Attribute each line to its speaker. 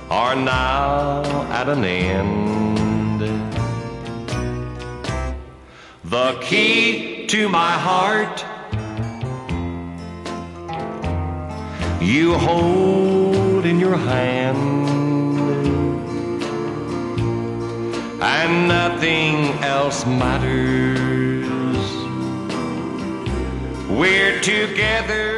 Speaker 1: are now at an end. The key to my heart you hold in your hand, and nothing else matters. We're together